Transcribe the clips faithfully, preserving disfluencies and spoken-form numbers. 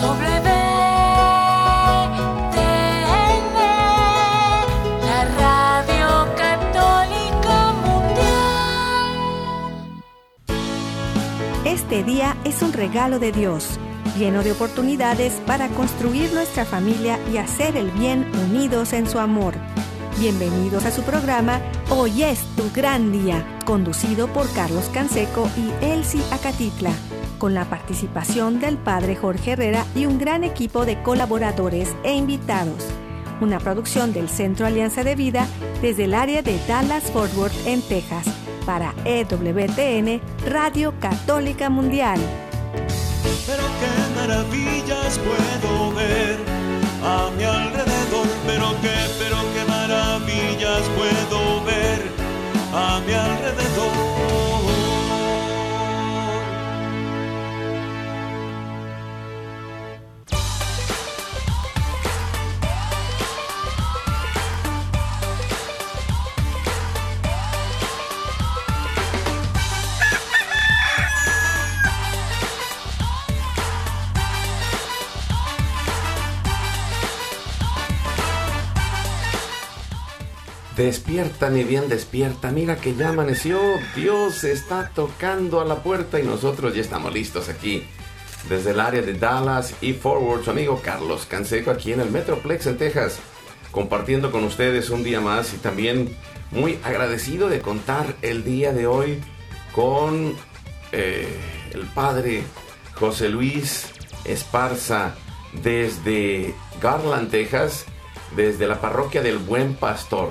W T N, la Radio Católica Mundial. Este día es un regalo de Dios, lleno de oportunidades para construir nuestra familia y hacer el bien unidos en su amor. Bienvenidos a su programa Hoy es tu gran día, conducido por Carlos Canseco y Elsie Acatitla, con la participación del Padre Jorge Herrera y un gran equipo de colaboradores e invitados. Una producción del Centro Alianza de Vida desde el área de Dallas-Fort Worth en Texas, para E W T N, Radio Católica Mundial. Pero qué maravillas puedo ver a mi alrededor, pero qué, pero qué maravillas puedo ver a mi alrededor. Despierta, mi bien, despierta. Mira que ya amaneció. Dios está tocando a la puerta y nosotros ya estamos listos aquí. Desde el área de Dallas y Forward, su amigo Carlos Canseco aquí en el Metroplex en Texas, compartiendo con ustedes un día más y también muy agradecido de contar el día de hoy con eh, el padre José Luis Esparza desde Garland, Texas, desde la parroquia del Buen Pastor.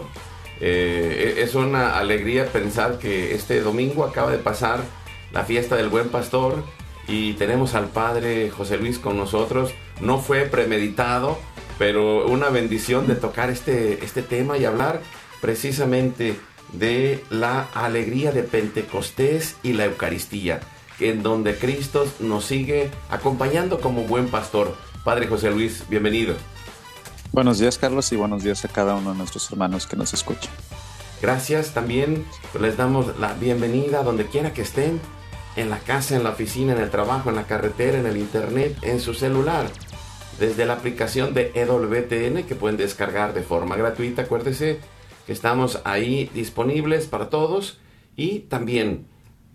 Eh, es una alegría pensar que este domingo acaba de pasar la fiesta del Buen Pastor y tenemos al Padre José Luis con nosotros. No fue premeditado, pero una bendición de tocar este, este tema y hablar precisamente de la alegría de Pentecostés y la Eucaristía, en donde Cristo nos sigue acompañando como Buen Pastor. Padre José Luis, bienvenido. Buenos días, Carlos, y buenos días a cada uno de nuestros hermanos que nos escuchan. Gracias, también les damos la bienvenida donde quiera que estén, en la casa, en la oficina, en el trabajo, en la carretera, en el internet, en su celular, desde la aplicación de E W T N que pueden descargar de forma gratuita. Acuérdese que estamos ahí disponibles para todos, y también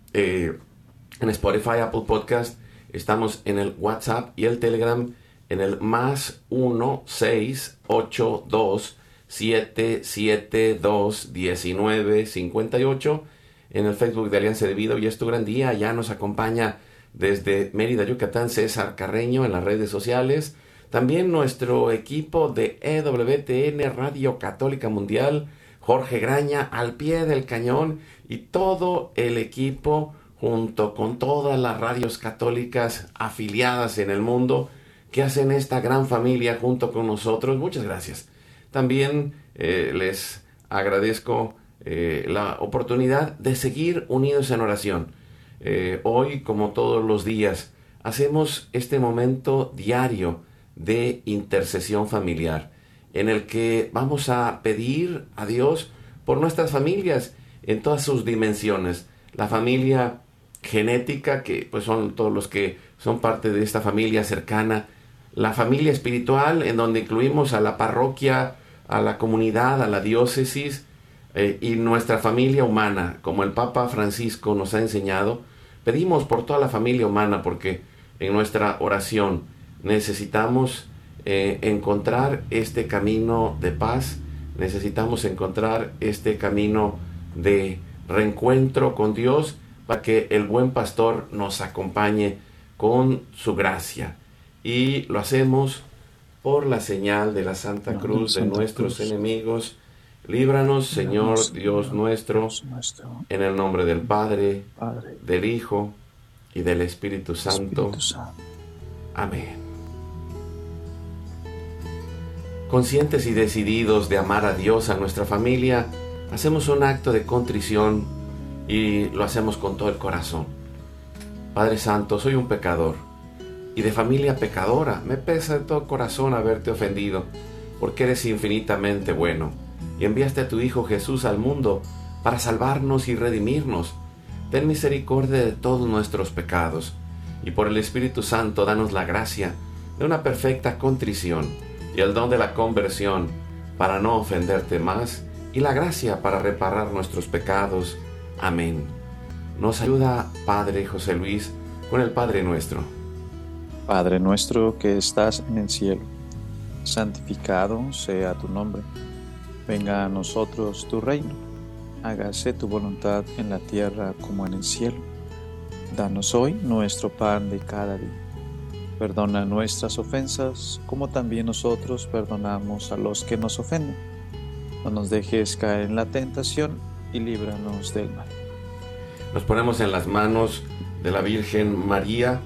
eh, en Spotify, Apple Podcast, estamos en el WhatsApp y el Telegram en el más uno seis ocho dos siete siete dos uno nueve cinco ocho, en el Facebook de Alianza de Vida. Hoy es tu gran día. Ya nos acompaña desde Mérida, Yucatán, César Carreño en las redes sociales. También nuestro equipo de E W T N Radio Católica Mundial, Jorge Graña al pie del cañón, y todo el equipo junto con todas las radios católicas afiliadas en el mundo que hacen esta gran familia junto con nosotros. Muchas gracias. También eh, les agradezco eh, la oportunidad de seguir unidos en oración. Eh, hoy, como todos los días, hacemos este momento diario de intercesión familiar, en el que vamos a pedir a Dios por nuestras familias en todas sus dimensiones. La familia genética, que pues son todos los que son parte de esta familia cercana. La familia espiritual, en donde incluimos a la parroquia, a la comunidad, a la diócesis, eh, y nuestra familia humana, como el Papa Francisco nos ha enseñado. Pedimos por toda la familia humana, porque en nuestra oración necesitamos eh, encontrar este camino de paz, necesitamos encontrar este camino de reencuentro con Dios, para que el Buen Pastor nos acompañe con su gracia. Y lo hacemos por la señal de la Santa Cruz de nuestros enemigos. Líbranos, Señor Dios nuestro, en el nombre del Padre, del Hijo y del Espíritu Santo. Amén. Conscientes y decididos de amar a Dios, a nuestra familia, hacemos un acto de contrición y lo hacemos con todo el corazón. Padre Santo, soy un pecador y de familia pecadora. Me pesa de todo corazón haberte ofendido, porque eres infinitamente bueno y enviaste a tu Hijo Jesús al mundo para salvarnos y redimirnos. Ten misericordia de todos nuestros pecados y por el Espíritu Santo danos la gracia de una perfecta contrición y el don de la conversión para no ofenderte más y la gracia para reparar nuestros pecados. Amén. Nos ayuda Padre José Luis con el Padre Nuestro. Padre nuestro que estás en el cielo, santificado sea tu nombre. Venga a nosotros tu reino. Hágase tu voluntad en la tierra como en el cielo. Danos hoy nuestro pan de cada día. Perdona nuestras ofensas, como también nosotros perdonamos a los que nos ofenden. No nos dejes caer en la tentación y líbranos del mal. Nos ponemos en las manos de la Virgen María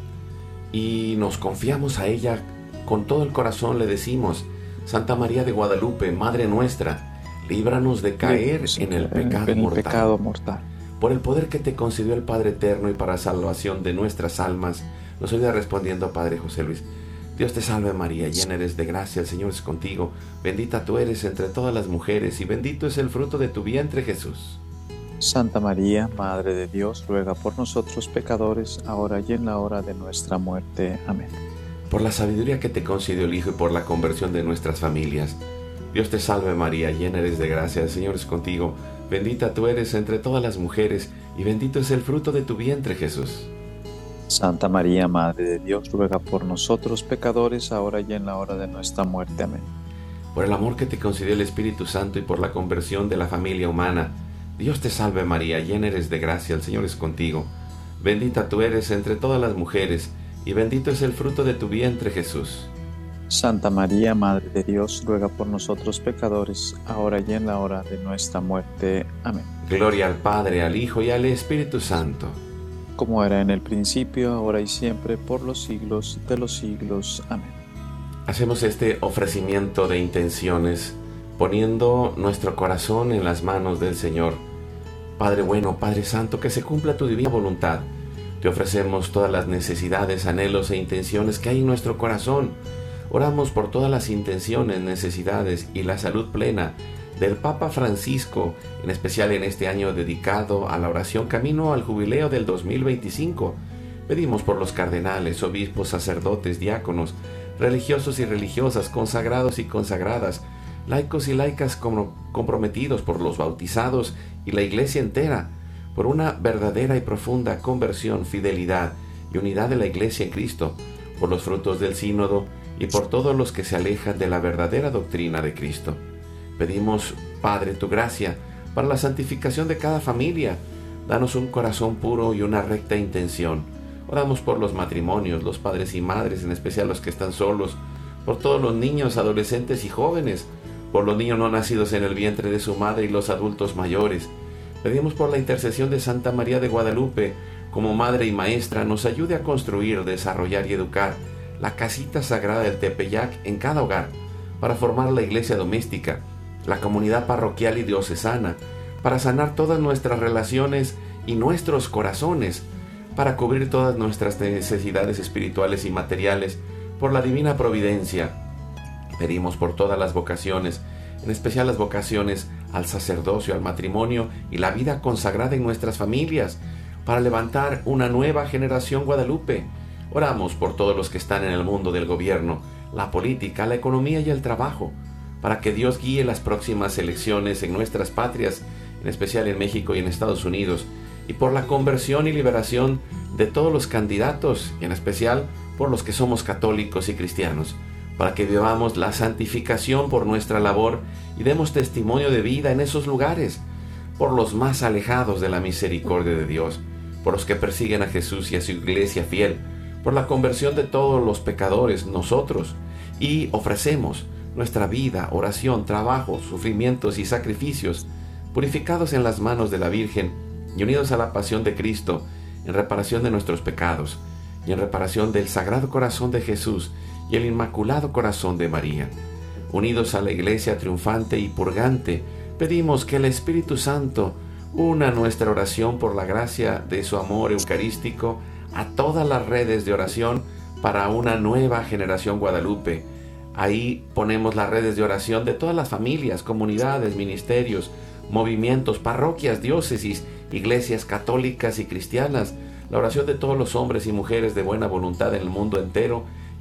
y nos confiamos a ella con todo el corazón. Le decimos: Santa María de Guadalupe, Madre nuestra, líbranos de caer en el pecado en el mortal. pecado mortal. Por el poder que te concedió el Padre Eterno y para salvación de nuestras almas, nos ayuda respondiendo, Padre José Luis. Dios te salve María, llena eres de gracia, el Señor es contigo. Bendita tú eres entre todas las mujeres y bendito es el fruto de tu vientre, Jesús. Santa María, Madre de Dios, ruega por nosotros pecadores, ahora y en la hora de nuestra muerte. Amén. Por la sabiduría que te concedió el Hijo y por la conversión de nuestras familias, Dios te salve María, llena eres de gracia, el Señor es contigo. Bendita tú eres entre todas las mujeres y bendito es el fruto de tu vientre, Jesús. Santa María, Madre de Dios, ruega por nosotros pecadores, ahora y en la hora de nuestra muerte. Amén. Por el amor que te concedió el Espíritu Santo y por la conversión de la familia humana, Dios te salve María, llena eres de gracia, el Señor es contigo. Bendita tú eres entre todas las mujeres y bendito es el fruto de tu vientre, Jesús. Santa María, Madre de Dios, ruega por nosotros pecadores, ahora y en la hora de nuestra muerte. Amén. Gloria al Padre, al Hijo y al Espíritu Santo. Como era en el principio, ahora y siempre, por los siglos de los siglos. Amén. Hacemos este ofrecimiento de intenciones, poniendo nuestro corazón en las manos del Señor. Padre bueno, Padre Santo, que se cumpla tu divina voluntad. Te ofrecemos todas las necesidades, anhelos e intenciones que hay en nuestro corazón. Oramos por todas las intenciones, necesidades y la salud plena del Papa Francisco, en especial en este año dedicado a la oración camino al jubileo del dos mil veinticinco. Pedimos por los cardenales, obispos, sacerdotes, diáconos, religiosos y religiosas, consagrados y consagradas, laicos y laicas comprometidos por los bautizados y la Iglesia entera, por una verdadera y profunda conversión, fidelidad y unidad de la Iglesia en Cristo, por los frutos del sínodo y por todos los que se alejan de la verdadera doctrina de Cristo. Pedimos, Padre, tu gracia para la santificación de cada familia. Danos un corazón puro y una recta intención. Oramos por los matrimonios, los padres y madres, en especial los que están solos, por todos los niños, adolescentes y jóvenes, por los niños no nacidos en el vientre de su madre y los adultos mayores. Pedimos por la intercesión de Santa María de Guadalupe, como madre y maestra, nos ayude a construir, desarrollar y educar la casita sagrada del Tepeyac en cada hogar, para formar la iglesia doméstica, la comunidad parroquial y diocesana, para sanar todas nuestras relaciones y nuestros corazones, para cubrir todas nuestras necesidades espirituales y materiales, por la divina providencia. Pedimos por todas las vocaciones, en especial las vocaciones al sacerdocio, al matrimonio y la vida consagrada en nuestras familias, para levantar una nueva generación Guadalupe. Oramos por todos los que están en el mundo del gobierno, la política, la economía y el trabajo, para que Dios guíe las próximas elecciones en nuestras patrias, en especial en México y en Estados Unidos, y por la conversión y liberación de todos los candidatos, y en especial por los que somos católicos y cristianos, para que vivamos la santificación por nuestra labor y demos testimonio de vida en esos lugares, por los más alejados de la misericordia de Dios, por los que persiguen a Jesús y a su iglesia fiel, por la conversión de todos los pecadores, nosotros, y ofrecemos nuestra vida, oración, trabajo, sufrimientos y sacrificios, purificados en las manos de la Virgen y unidos a la pasión de Cristo, en reparación de nuestros pecados y en reparación del Sagrado Corazón de Jesús y el Inmaculado Corazón de María. Unidos a la Iglesia triunfante y purgante, pedimos que el Espíritu Santo una nuestra oración por la gracia de su amor eucarístico a todas las redes de oración para una nueva generación Guadalupe. Ahí ponemos las redes de oración de todas las familias, comunidades, ministerios, movimientos, parroquias, diócesis, iglesias católicas y cristianas, la oración de todos los hombres y mujeres de buena voluntad en el mundo entero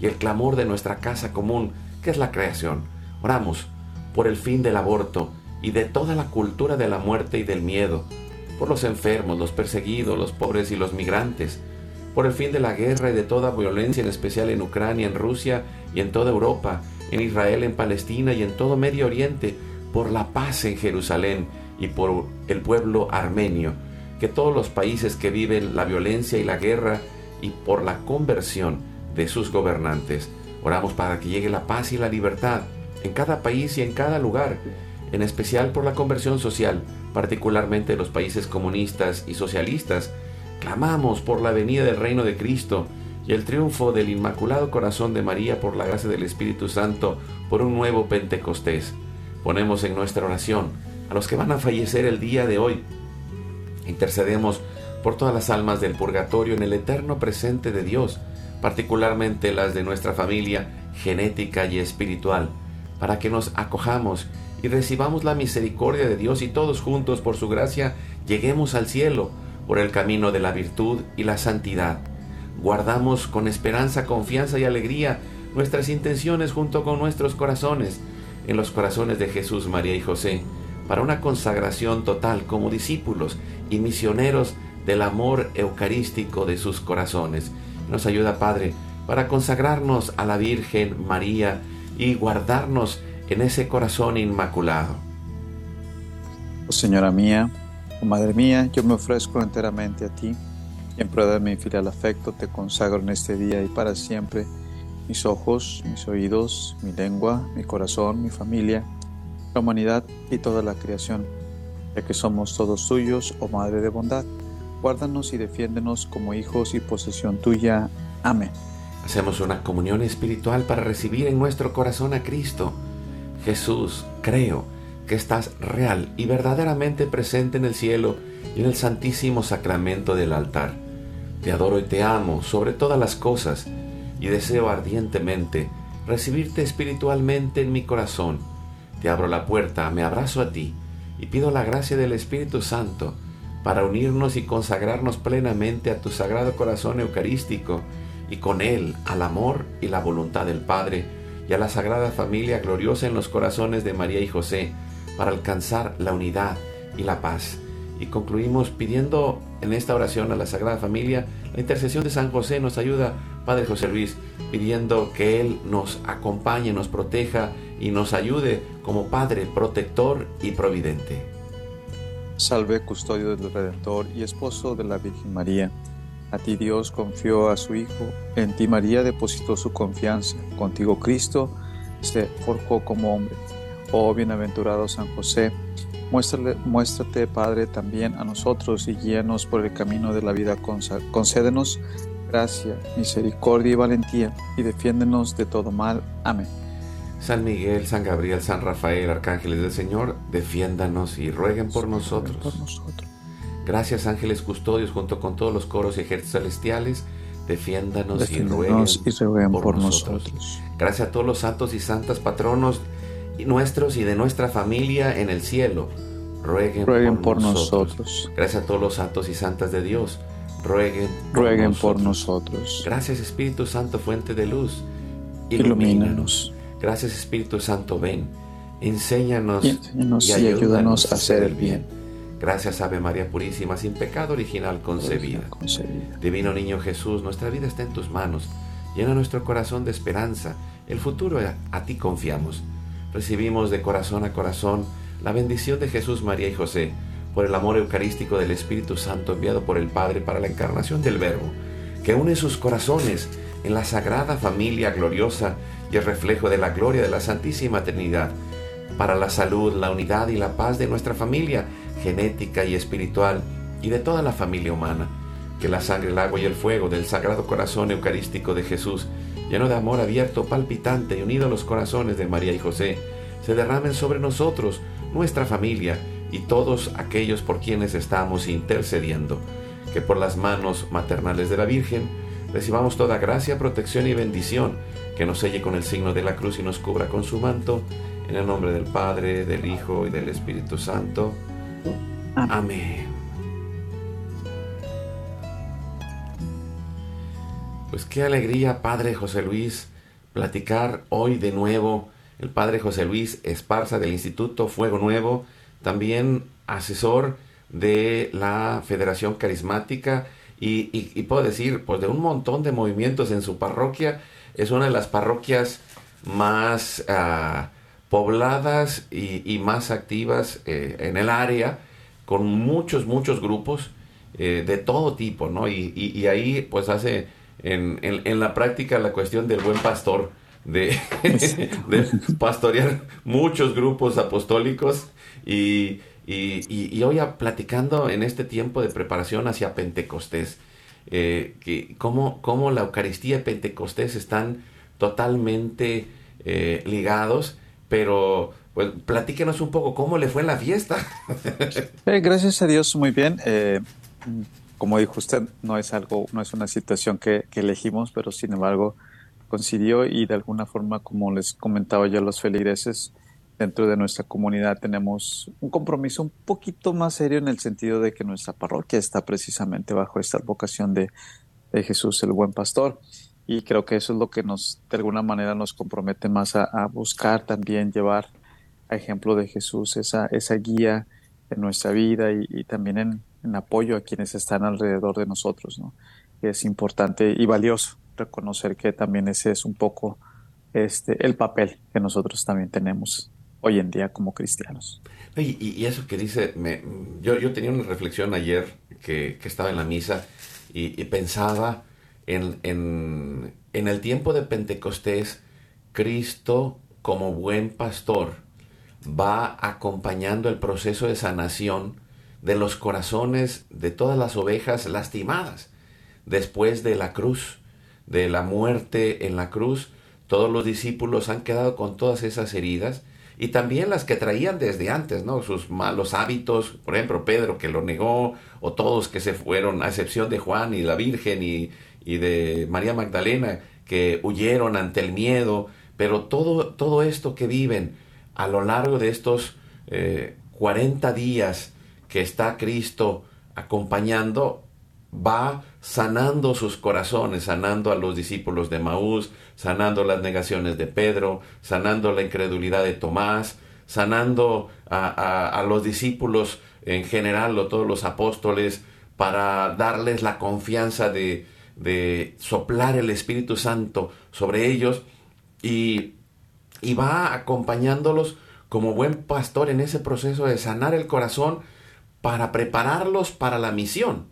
y el clamor de nuestra casa común, que es la creación. Oramos por el fin del aborto y de toda la cultura de la muerte y del miedo, por los enfermos, los perseguidos, los pobres y los migrantes, por el fin de la guerra y de toda violencia, en especial en Ucrania, en Rusia y en toda Europa, en Israel, en Palestina y en todo Medio Oriente, por la paz en Jerusalén y por el pueblo armenio, que todos los países que viven la violencia y la guerra, y por la conversión de sus gobernantes. Oramos para que llegue la paz y la libertad en cada país y en cada lugar, en especial por la conversión social, particularmente en los países comunistas y socialistas. Clamamos por la venida del reino de Cristo y el triunfo del Inmaculado Corazón de María por la gracia del Espíritu Santo, por un nuevo Pentecostés. Ponemos en nuestra oración a los que van a fallecer el día de hoy. Intercedemos por todas las almas del purgatorio en el eterno presente de Dios, particularmente las de nuestra familia genética y espiritual, para que nos acojamos y recibamos la misericordia de Dios y todos juntos, por su gracia, lleguemos al cielo por el camino de la virtud y la santidad. Guardamos con esperanza, confianza y alegría nuestras intenciones junto con nuestros corazones en los corazones de Jesús, María y José, para una consagración total como discípulos y misioneros del amor eucarístico de sus corazones. Nos ayuda, Padre, para consagrarnos a la Virgen María y guardarnos en ese corazón inmaculado. Oh Señora mía, oh Madre mía, yo me ofrezco enteramente a ti, y en prueba de mi filial afecto te consagro en este día y para siempre mis ojos, mis oídos, mi lengua, mi corazón, mi familia, la humanidad y toda la creación, ya que somos todos tuyos, oh Madre de bondad. Guárdanos y defiéndenos como hijos y posesión tuya. Amén. Hacemos una comunión espiritual para recibir en nuestro corazón a Cristo. Jesús, creo que estás real y verdaderamente presente en el cielo y en el santísimo sacramento del altar. Te adoro y te amo sobre todas las cosas y deseo ardientemente recibirte espiritualmente en mi corazón. Te abro la puerta, me abrazo a ti y pido la gracia del Espíritu Santo para unirnos y consagrarnos plenamente a tu sagrado corazón eucarístico y con él al amor y la voluntad del Padre y a la Sagrada Familia gloriosa en los corazones de María y José, para alcanzar la unidad y la paz. Y concluimos pidiendo en esta oración a la Sagrada Familia la intercesión de San José. Nos ayuda, Padre José Luis, pidiendo que Él nos acompañe, nos proteja y nos ayude como Padre protector y providente. Salve, custodio del Redentor y esposo de la Virgen María. A ti Dios confió a su Hijo, en ti María depositó su confianza, contigo Cristo se forjó como hombre. Oh bienaventurado San José, muéstrale, muéstrate, Padre, también a nosotros y guíanos por el camino de la vida. Concédenos gracia, misericordia y valentía, y defiéndenos de todo mal. Amén. San Miguel, San Gabriel, San Rafael, arcángeles del Señor, defiéndanos y rueguen por nosotros. Por nosotros. Gracias, ángeles custodios, junto con todos los coros y ejércitos celestiales, defiéndanos, Defiéndanos y rueguen, y rueguen por, por nosotros. nosotros. Gracias a todos los santos y santas patronos nuestros y de nuestra familia en el cielo, rueguen, rueguen por, por nosotros. nosotros. Gracias a todos los santos y santas de Dios, rueguen, rueguen nosotros. por nosotros. Gracias, Espíritu Santo, fuente de luz, ilumínanos. Gracias, Espíritu Santo, ven, enséñanos, y, enséñanos y, y ayúdanos, ayúdanos a hacer el bien. Gracias, Ave María Purísima, sin pecado original concebida. concebida. Divino Niño Jesús, nuestra vida está en tus manos. Llena nuestro corazón de esperanza. El futuro a, a ti confiamos. Recibimos de corazón a corazón la bendición de Jesús, María y José, por el amor eucarístico del Espíritu Santo enviado por el Padre para la encarnación del Verbo, que une sus corazones en la sagrada familia gloriosa y el reflejo de la gloria de la Santísima Trinidad, para la salud, la unidad y la paz de nuestra familia genética y espiritual y de toda la familia humana. Que la sangre, el agua y el fuego del Sagrado Corazón Eucarístico de Jesús, lleno de amor abierto, palpitante y unido a los corazones de María y José, se derramen sobre nosotros, nuestra familia y todos aquellos por quienes estamos intercediendo. Que por las manos maternales de la Virgen recibamos toda gracia, protección y bendición, que nos selle con el signo de la cruz y nos cubra con su manto, en el nombre del Padre, del Hijo y del Espíritu Santo. Amén. Amén. Pues qué alegría, Padre José Luis, platicar hoy de nuevo el padre José Luis Esparza del Instituto Fuego Nuevo, también asesor de la Federación Carismática y, y, y puedo decir, pues de un montón de movimientos en su parroquia. Es una de las parroquias más uh, pobladas y, y más activas eh, en el área, con muchos, muchos grupos eh, de todo tipo, ¿no? Y, y, y ahí pues hace en, en, en la práctica la cuestión del buen pastor, de, de pastorear muchos grupos apostólicos y, y, y, y hoy platicando en este tiempo de preparación hacia Pentecostés, eh, que cómo, cómo la Eucaristía y Pentecostés están totalmente eh, ligados, pero pues platíquenos un poco cómo le fue en la fiesta. Eh, gracias a Dios, muy bien. Eh, como dijo usted, no es algo, no es una situación que, que elegimos, pero sin embargo coincidió y de alguna forma, como les comentaba yo a los feligreses, dentro de nuestra comunidad tenemos un compromiso un poquito más serio en el sentido de que nuestra parroquia está precisamente bajo esta vocación de, de Jesús, el buen pastor. Y creo que eso es lo que nos, de alguna manera, nos compromete más a, a buscar también llevar a ejemplo de Jesús esa, esa guía en nuestra vida y, y también en, en apoyo a quienes están alrededor de nosotros, ¿no? Es importante y valioso reconocer que también ese es un poco este, el papel que nosotros también tenemos hoy en día como cristianos. Y, y, y eso que dice, me, yo, yo tenía una reflexión ayer que, que estaba en la misa y, y pensaba en, en, en el tiempo de Pentecostés, Cristo como buen pastor va acompañando el proceso de sanación de los corazones de todas las ovejas lastimadas después de la cruz, de la muerte en la cruz. Todos los discípulos han quedado con todas esas heridas y también las que traían desde antes, ¿no? Sus malos hábitos, por ejemplo, Pedro que lo negó, o todos que se fueron, a excepción de Juan y la Virgen y, y de María Magdalena, que huyeron ante el miedo, pero todo, todo esto que viven a lo largo de estos eh, cuarenta días que está Cristo acompañando, va sanando sus corazones, sanando a los discípulos de Maús, sanando las negaciones de Pedro, sanando la incredulidad de Tomás, sanando a, a, a los discípulos en general, o todos los apóstoles, para darles la confianza de, de soplar el Espíritu Santo sobre ellos, y, y va acompañándolos como buen pastor en ese proceso de sanar el corazón para prepararlos para la misión.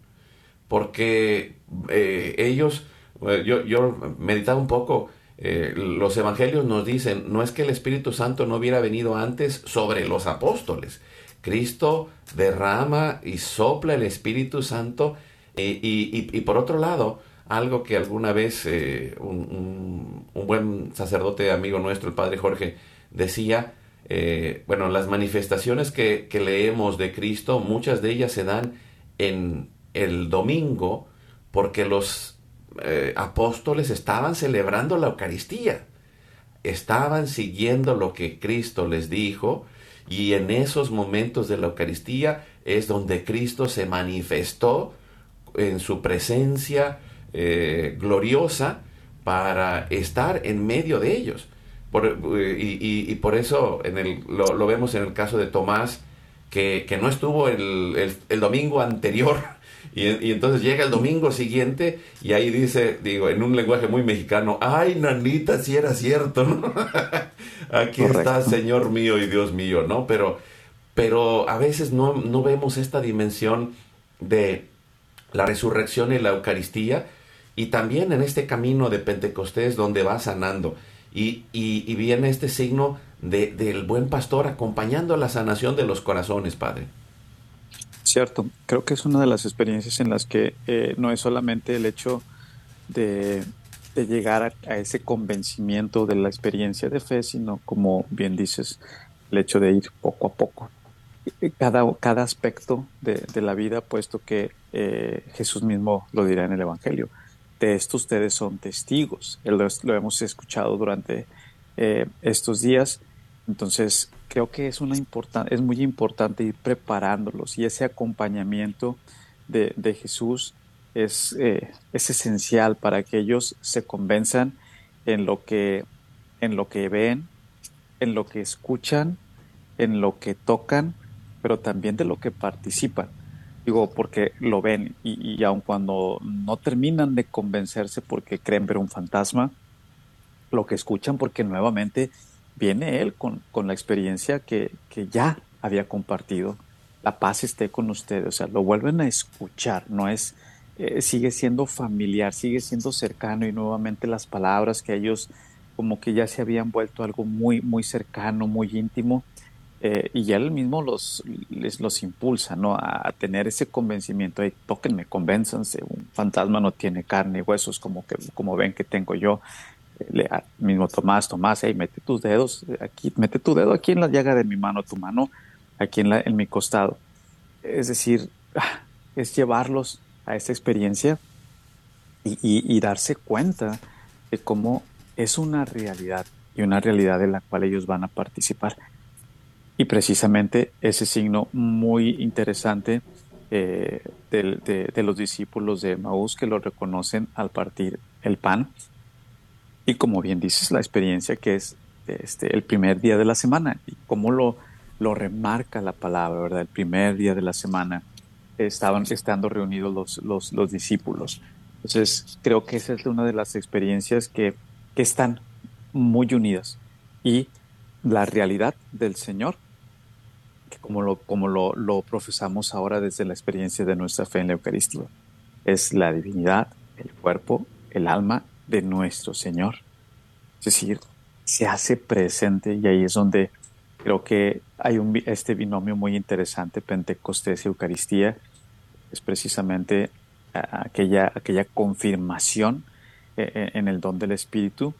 Porque eh, ellos, eh, yo, yo meditaba un poco, eh, los evangelios nos dicen, no es que el Espíritu Santo no hubiera venido antes sobre los apóstoles. Cristo derrama y sopla el Espíritu Santo eh, y, y, y por otro lado, algo que alguna vez eh, un, un, un buen sacerdote amigo nuestro, el padre Jorge, decía, eh, bueno, las manifestaciones que, que leemos de Cristo, muchas de ellas se dan en el domingo, porque los eh, apóstoles estaban celebrando la Eucaristía, estaban siguiendo lo que Cristo les dijo, y en esos momentos de la Eucaristía es donde Cristo se manifestó en su presencia eh, gloriosa para estar en medio de ellos. Por, y, y, y por eso en el, lo, lo vemos en el caso de Tomás, que, que no estuvo el, el, el domingo anterior. Y, y entonces llega el domingo siguiente y ahí dice, digo, en un lenguaje muy mexicano, ¡ay, nanita, si era cierto!, ¿no? Aquí Correcto. Está, Señor mío y Dios mío, ¿no? Pero, pero a veces no, no vemos esta dimensión de la resurrección y la Eucaristía, y también en este camino de Pentecostés donde va sanando. Y, y, y viene este signo de, del buen pastor acompañando la sanación de los corazones, Padre. Cierto, creo que es una de las experiencias en las que eh, no es solamente el hecho de, de llegar a, a ese convencimiento de la experiencia de fe, sino, como bien dices, el hecho de ir poco a poco. Cada, cada aspecto de, de la vida, puesto que eh, Jesús mismo lo dirá en el Evangelio. De esto ustedes son testigos. Lo, lo hemos escuchado durante eh, estos días. Entonces, creo que es, una importan- es muy importante ir preparándolos, y ese acompañamiento de, de Jesús es, eh, es esencial para que ellos se convenzan en lo que, en lo que ven, en lo que escuchan, en lo que tocan, pero también de lo que participan. Digo, porque lo ven y, y aun cuando no terminan de convencerse porque creen ver un fantasma, lo que escuchan porque nuevamente viene él con, con la experiencia que, que ya había compartido. La paz esté con ustedes, o sea, lo vuelven a escuchar, no es, eh, sigue siendo familiar, sigue siendo cercano y nuevamente las palabras que ellos como que ya se habían vuelto algo muy, muy cercano, muy íntimo, eh, y ya él mismo los, les, los impulsa, ¿no? A, a tener ese convencimiento de tóquenme, convénzanse, un fantasma no tiene carne y huesos como, que, como ven que tengo yo. Le, a, mismo Tomás, Tomás, hey, mete tus dedos aquí, mete tu dedo aquí en la llaga de mi mano, tu mano aquí en, la, en mi costado. Es decir, es llevarlos a esa experiencia y, y, y darse cuenta de cómo es una realidad y una realidad de la cual ellos van a participar. Y precisamente ese signo muy interesante eh, de, de, de los discípulos de Emaús que lo reconocen al partir el pan. Y como bien dices, la experiencia que es este, el primer día de la semana y cómo lo, lo remarca la palabra, ¿verdad? El primer día de la semana estaban estando reunidos los, los, los discípulos. Entonces, creo que esa es una de las experiencias que, que están muy unidas. Y la realidad del Señor, que como, lo, como lo, lo profesamos ahora desde la experiencia de nuestra fe en la Eucaristía, es la divinidad, el cuerpo, el alma de nuestro Señor. Es decir, se hace presente y ahí es donde creo que hay un, este binomio muy interesante, Pentecostés y Eucaristía, es precisamente aquella, aquella confirmación eh, en el don del Espíritu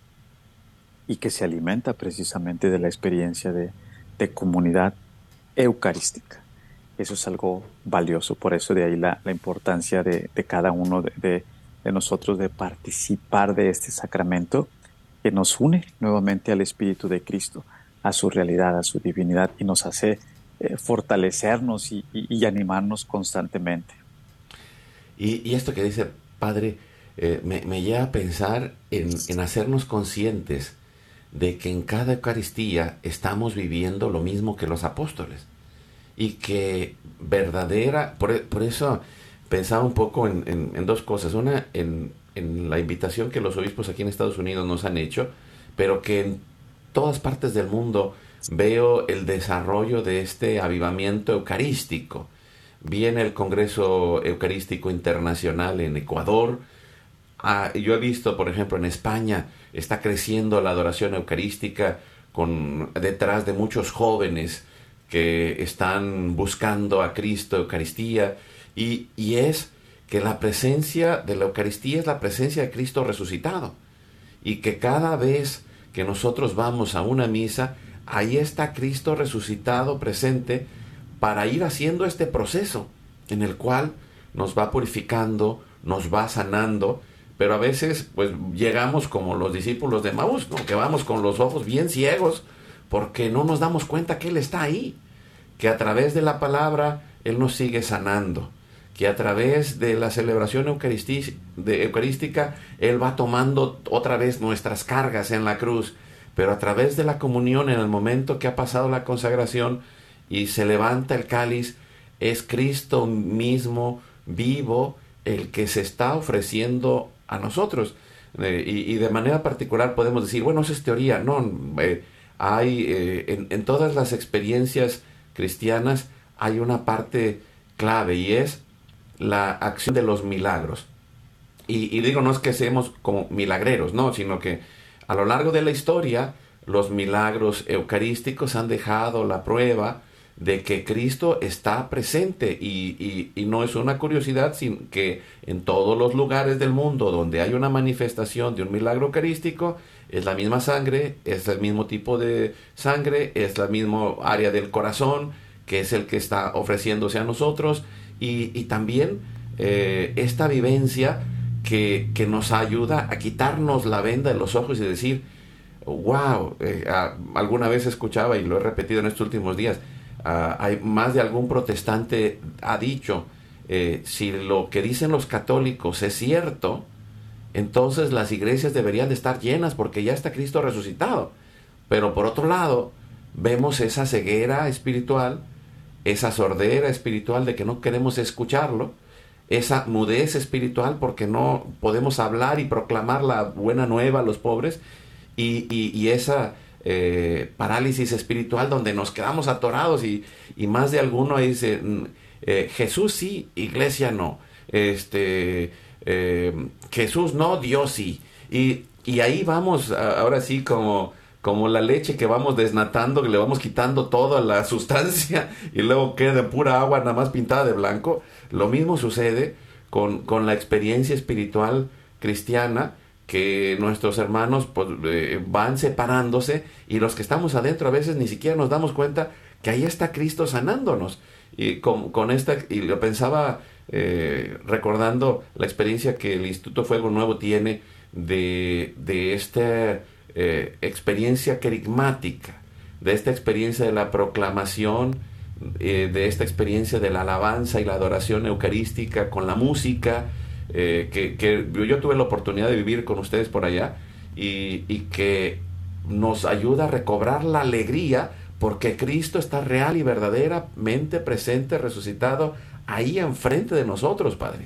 y que se alimenta precisamente de la experiencia de, de comunidad eucarística. Eso es algo valioso, por eso de ahí la, la importancia de, de cada uno de, de de nosotros de participar de este sacramento que nos une nuevamente al Espíritu de Cristo, a su realidad, a su divinidad y nos hace eh, fortalecernos y, y, y animarnos constantemente. Y, y esto que dice Padre eh, me, me lleva a pensar en, en hacernos conscientes de que en cada Eucaristía estamos viviendo lo mismo que los apóstoles y que verdadera, por, por eso pensaba un poco en, en, en dos cosas. Una, en, en la invitación que los obispos aquí en Estados Unidos nos han hecho, pero que en todas partes del mundo veo el desarrollo de este avivamiento eucarístico. Viene el Congreso Eucarístico Internacional en Ecuador. Ah, yo he visto, por ejemplo, en España está creciendo la adoración eucarística con, detrás de muchos jóvenes que están buscando a Cristo, Eucaristía. Y, y es que la presencia de la Eucaristía es la presencia de Cristo resucitado. Y que cada vez que nosotros vamos a una misa, ahí está Cristo resucitado presente para ir haciendo este proceso en el cual nos va purificando, nos va sanando. Pero a veces pues llegamos como los discípulos de Emaús, ¿no? Que vamos con los ojos bien ciegos porque no nos damos cuenta que Él está ahí. Que a través de la palabra Él nos sigue sanando. Que a través de la celebración de eucarística, Él va tomando otra vez nuestras cargas en la cruz, pero a través de la comunión, en el momento que ha pasado la consagración y se levanta el cáliz, es Cristo mismo vivo el que se está ofreciendo a nosotros. Eh, y, y de manera particular podemos decir, bueno, eso es teoría. No, eh, hay eh, en, en todas las experiencias cristianas hay una parte clave y es la acción de los milagros. Y, y digo, no es que seamos como milagreros, no, sino que a lo largo de la historia los milagros eucarísticos han dejado la prueba de que Cristo está presente y, y, y no es una curiosidad, sino que en todos los lugares del mundo donde hay una manifestación de un milagro eucarístico es la misma sangre, es el mismo tipo de sangre, es la misma área del corazón que es el que está ofreciéndose a nosotros. Y, y también eh, esta vivencia que, que nos ayuda a quitarnos la venda de los ojos y decir, wow, eh, ah, alguna vez escuchaba y lo he repetido en estos últimos días, ah, hay más de algún protestante ha dicho, eh, si lo que dicen los católicos es cierto, entonces las iglesias deberían de estar llenas porque ya está Cristo resucitado. Pero por otro lado, vemos esa ceguera espiritual, esa sordera espiritual de que no queremos escucharlo, esa mudez espiritual porque no podemos hablar y proclamar la buena nueva a los pobres, y, y, y esa eh, parálisis espiritual donde nos quedamos atorados y, y más de alguno dice, eh, Jesús sí, iglesia no, este, eh, Jesús no, Dios sí, y, y ahí vamos ahora sí como... como la leche que vamos desnatando, que le vamos quitando toda la sustancia y luego queda pura agua nada más pintada de blanco. Lo mismo sucede con, con la experiencia espiritual cristiana, que nuestros hermanos pues, eh, van separándose, y los que estamos adentro a veces ni siquiera nos damos cuenta que ahí está Cristo sanándonos. Y con, con esta, y lo pensaba eh, recordando la experiencia que el Instituto Fuego Nuevo tiene de, de este... Eh, experiencia querigmática, de esta experiencia de la proclamación, eh, de esta experiencia de la alabanza y la adoración eucarística con la música, eh, que, que yo tuve la oportunidad de vivir con ustedes por allá, y, y que nos ayuda a recobrar la alegría porque Cristo está real y verdaderamente presente, resucitado, ahí enfrente de nosotros, Padre.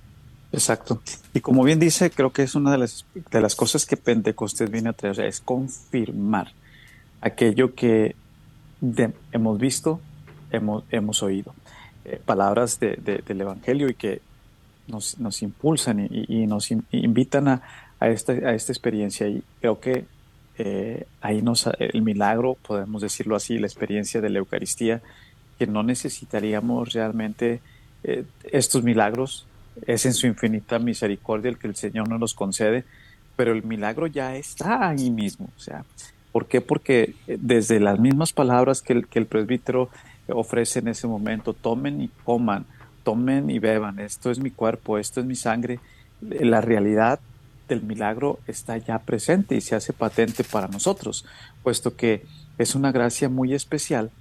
Exacto. Y como bien dice, creo que es una de las, de las cosas que Pentecostés viene a traer, o sea, es confirmar aquello que de, hemos visto, hemos, hemos oído. Eh, palabras de, de, del Evangelio y que nos, nos impulsan y, y nos in, invitan a, a, esta, a esta experiencia. Y creo que eh, ahí nos, el milagro, podemos decirlo así, la experiencia de la Eucaristía, que no necesitaríamos realmente eh, estos milagros. Es en su infinita misericordia el que el Señor nos los concede, pero el milagro ya está ahí mismo. O sea, ¿por qué? Porque desde las mismas palabras que el, que el presbítero ofrece en ese momento, tomen y coman, tomen y beban, esto es mi cuerpo, esto es mi sangre, la realidad del milagro está ya presente y se hace patente para nosotros, puesto que es una gracia muy especial.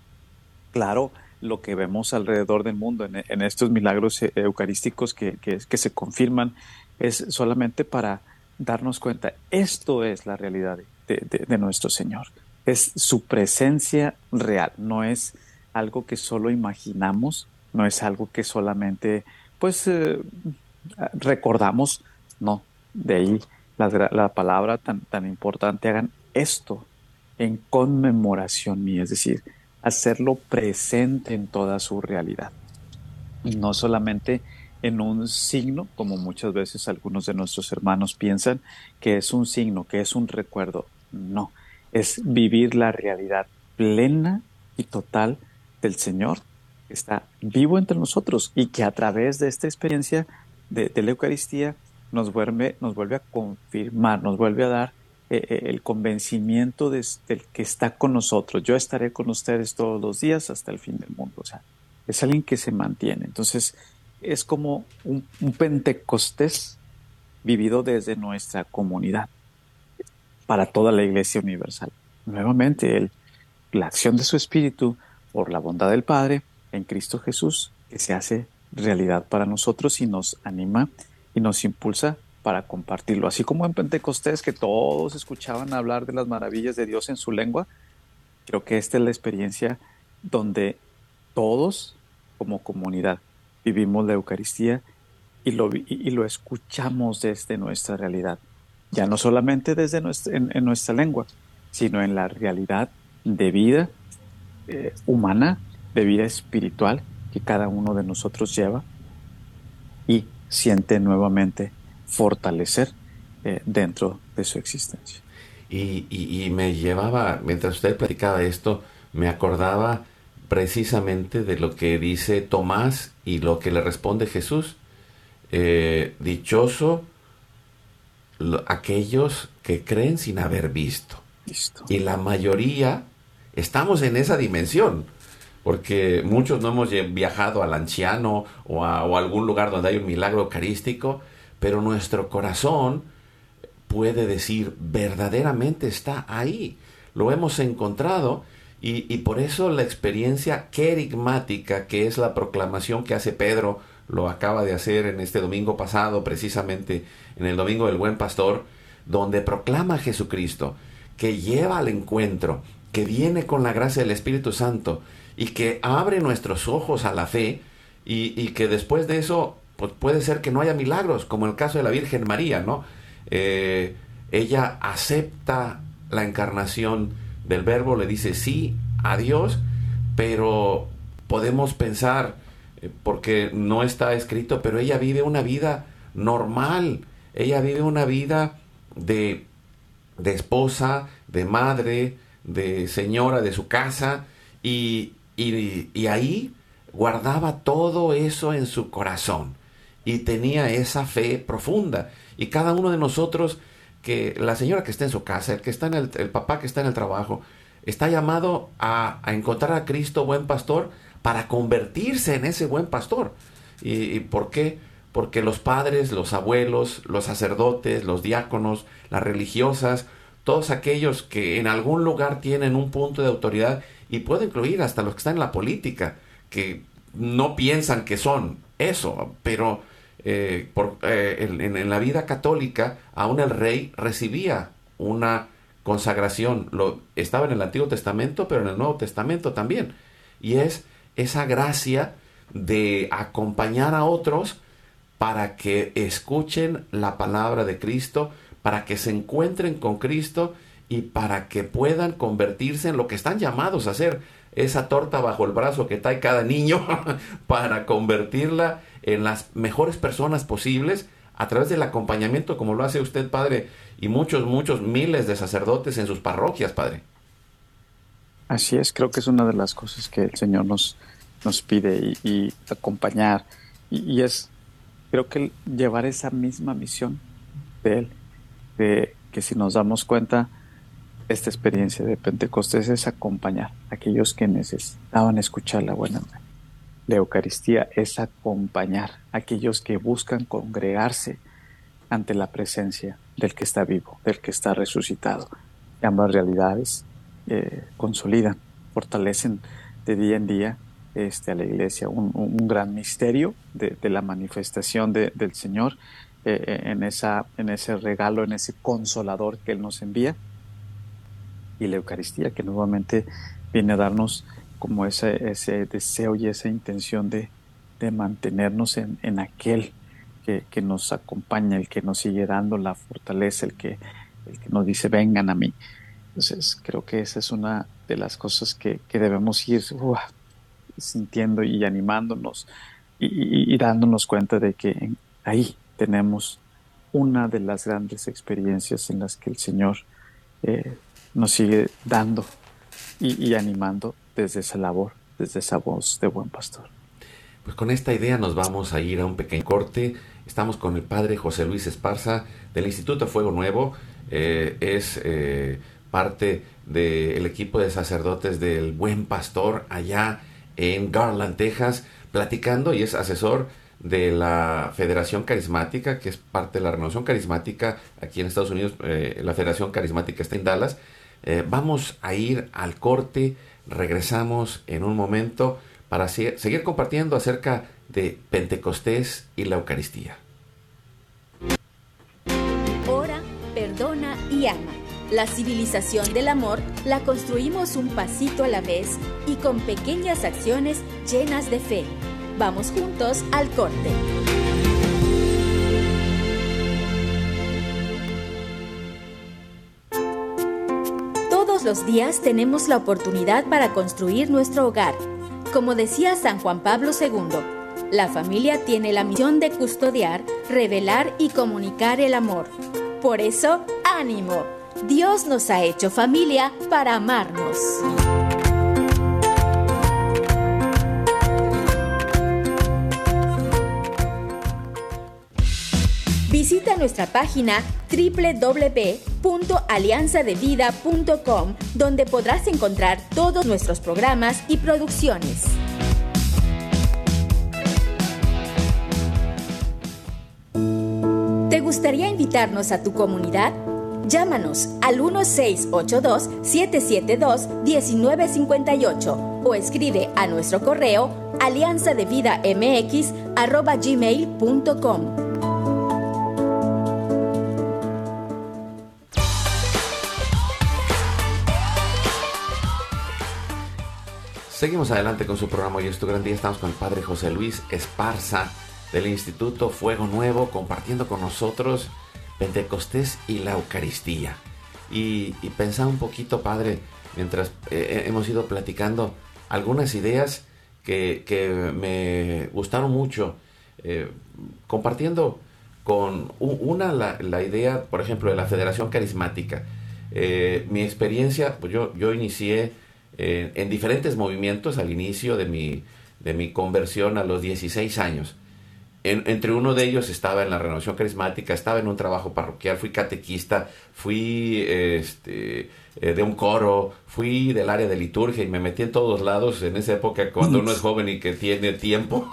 Claro, lo que vemos alrededor del mundo en, en estos milagros eucarísticos que, que, que se confirman es solamente para darnos cuenta, esto es la realidad de, de, de nuestro Señor, es su presencia real, no es algo que solo imaginamos, no es algo que solamente pues eh, recordamos, no, de ahí la, la palabra tan, tan importante, hagan esto en conmemoración mía, es decir, hacerlo presente en toda su realidad. Y no solamente en un signo, como muchas veces algunos de nuestros hermanos piensan, que es un signo, que es un recuerdo. No, es vivir la realidad plena y total del Señor, que está vivo entre nosotros y que a través de esta experiencia de, de la Eucaristía nos vuelve, nos vuelve a confirmar, nos vuelve a dar el convencimiento de, del que está con nosotros. Yo estaré con ustedes todos los días hasta el fin del mundo. O sea, es alguien que se mantiene. Entonces, es como un, un Pentecostés vivido desde nuestra comunidad para toda la Iglesia universal. Nuevamente, el, la acción de su Espíritu por la bondad del Padre en Cristo Jesús, que se hace realidad para nosotros y nos anima y nos impulsa para compartirlo. Así como en Pentecostés, que todos escuchaban hablar de las maravillas de Dios en su lengua, creo que esta es la experiencia donde todos, como comunidad, vivimos la Eucaristía y lo, y, y lo escuchamos desde nuestra realidad. Ya no solamente desde nuestra, en, en nuestra lengua, sino en la realidad de vida eh, humana, de vida espiritual que cada uno de nosotros lleva y siente nuevamente fortalecer eh, dentro de su existencia. Y, y, y me llevaba, mientras usted platicaba esto, me acordaba precisamente de lo que dice Tomás y lo que le responde Jesús. Eh, dichoso lo, aquellos que creen sin haber visto. Listo. Y la mayoría estamos en esa dimensión, porque muchos no hemos viajado al anciano o a, o a algún lugar donde hay un milagro eucarístico, pero nuestro corazón puede decir, verdaderamente está ahí, lo hemos encontrado, y, y por eso la experiencia querigmática, que es la proclamación que hace Pedro lo acaba de hacer en este domingo pasado, precisamente en el Domingo del Buen Pastor, donde proclama a Jesucristo, que lleva al encuentro, que viene con la gracia del Espíritu Santo y que abre nuestros ojos a la fe, y, y que después de eso pues puede ser que no haya milagros, como el caso de la Virgen María, ¿no? Eh, ella acepta la encarnación del Verbo, le dice sí a Dios, pero podemos pensar, eh, porque no está escrito, pero ella vive una vida normal, ella vive una vida de, de esposa, de madre, de señora de su casa, y, y, y ahí guardaba todo eso en su corazón y tenía esa fe profunda. Y cada uno de nosotros, que la señora que está en su casa, el que está en el, el papá que está en el trabajo, está llamado a, a encontrar a Cristo buen pastor para convertirse en ese buen pastor. ¿Y, y por qué? Porque los padres, los abuelos, los sacerdotes, los diáconos, las religiosas, todos aquellos que en algún lugar tienen un punto de autoridad, y puedo incluir hasta los que están en la política, que no piensan que son eso, pero eh, por, eh, en, en la vida católica aún el rey recibía una consagración. Lo, estaba en el Antiguo Testamento, pero en el Nuevo Testamento también, y es esa gracia de acompañar a otros para que escuchen la palabra de Cristo, para que se encuentren con Cristo y para que puedan convertirse en lo que están llamados a hacer, esa torta bajo el brazo que trae cada niño para convertirla en las mejores personas posibles a través del acompañamiento, como lo hace usted, Padre, y muchos, muchos miles de sacerdotes en sus parroquias, Padre. Así es, creo que es una de las cosas que el Señor nos, nos pide, y, y acompañar, y, y es, creo que llevar esa misma misión de Él, de que si nos damos cuenta, esta experiencia de Pentecostés es acompañar a aquellos que necesitaban escuchar la buena nueva. La Eucaristía es acompañar a aquellos que buscan congregarse ante la presencia del que está vivo, del que está resucitado. Y ambas realidades eh, consolidan, fortalecen de día en día este, a la Iglesia, un, un gran misterio de, de la manifestación de, del Señor eh, en, esa, en ese regalo, en ese consolador que Él nos envía, y la Eucaristía, que nuevamente viene a darnos como ese, ese deseo y esa intención de, de mantenernos en, en aquel que, que nos acompaña, el que nos sigue dando la fortaleza, el que, el que nos dice vengan a mí. Entonces creo que esa es una de las cosas que, que debemos ir uh, sintiendo y animándonos y, y, y dándonos cuenta de que ahí tenemos una de las grandes experiencias en las que el Señor eh, nos sigue dando y, y animando desde esa labor, desde esa voz de buen pastor. Pues con esta idea nos vamos a ir a un pequeño corte. Estamos con el Padre José Luis Esparza del Instituto Fuego Nuevo. Eh, es eh, parte del equipo de sacerdotes del Buen Pastor allá en Garland, Texas, platicando, y es asesor de la Federación Carismática, que es parte de la Renovación Carismática aquí en Estados Unidos. Eh, la Federación Carismática está en Dallas. Eh, vamos a ir al corte, regresamos en un momento para si- seguir compartiendo acerca de Pentecostés y la Eucaristía. Ora, perdona y ama. La civilización del amor la construimos un pasito a la vez y con pequeñas acciones llenas de fe. Vamos juntos al corte. Todos los días tenemos la oportunidad para construir nuestro hogar. Como decía San Juan Pablo segundo, la familia tiene la misión de custodiar, revelar y comunicar el amor. Por eso, ánimo. Dios nos ha hecho familia para amarnos. Visita nuestra página doble u doble u doble u punto alianza de vida punto com, donde podrás encontrar todos nuestros programas y producciones. ¿Te gustaría invitarnos a tu comunidad? Llámanos al uno seis ocho dos, siete siete dos, uno nueve cinco ocho o escribe a nuestro correo alianza de vida m x arroba gmail punto com. Seguimos adelante con su programa Hoy es tu gran día. Estamos con el Padre José Luis Esparza del Instituto Fuego Nuevo, compartiendo con nosotros Pentecostés y la Eucaristía. Y, y pensaba un poquito, Padre, mientras eh, hemos ido platicando algunas ideas que, que me gustaron mucho, eh, compartiendo con una la, la idea, por ejemplo, de la Federación Carismática. Eh, mi experiencia, pues yo, yo inicié Eh, en diferentes movimientos al inicio de mi, de mi conversión a los dieciséis años. En, entre uno de ellos estaba en la Renovación Carismática, estaba en un trabajo parroquial, fui catequista, fui este, eh, de un coro, fui del área de liturgia y me metí en todos lados en esa época cuando uno es joven y que tiene tiempo,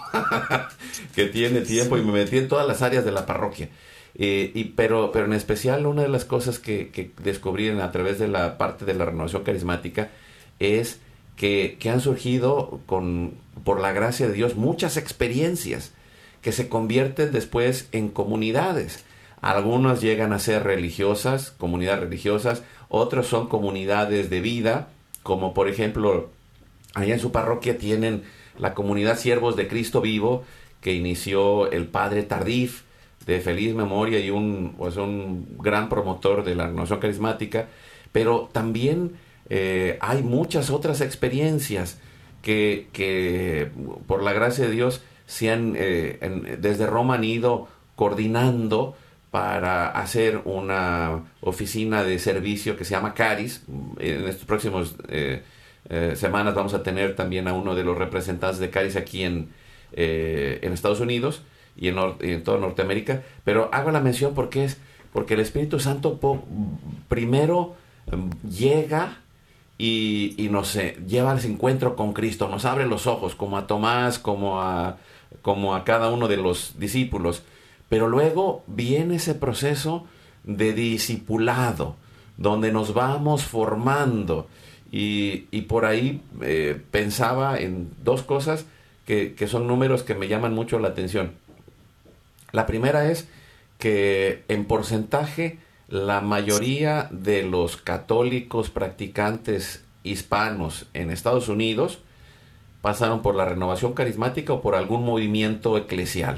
que tiene tiempo, y me metí en todas las áreas de la parroquia. Eh, y, pero, pero en especial una de las cosas que, que descubrí en, a través de la parte de la Renovación Carismática es que, que han surgido con, por la gracia de Dios, muchas experiencias que se convierten después en comunidades. Algunas llegan a ser religiosas, comunidades religiosas, otras son comunidades de vida, como por ejemplo, allá en su parroquia tienen la comunidad Siervos de Cristo Vivo, que inició el Padre Tardif, de feliz memoria y un, pues un gran promotor de la renovación carismática, pero también Eh, hay muchas otras experiencias que, que por la gracia de Dios se han, eh, en, desde Roma han ido coordinando para hacer una oficina de servicio que se llama Caris. En estos próximos eh, eh, semanas vamos a tener también a uno de los representantes de Caris aquí en, eh, en Estados Unidos y en, y en toda Norteamérica. Pero hago la mención porque es porque el Espíritu Santo po, primero um, llega Y, y nos eh, lleva al encuentro con Cristo, nos abre los ojos, como a Tomás, como a, como a cada uno de los discípulos. Pero luego viene ese proceso de discipulado, donde nos vamos formando. Y, y por ahí eh, pensaba en dos cosas que, que son números que me llaman mucho la atención. La primera es que en porcentaje la mayoría de los católicos practicantes hispanos en Estados Unidos pasaron por la renovación carismática o por algún movimiento eclesial,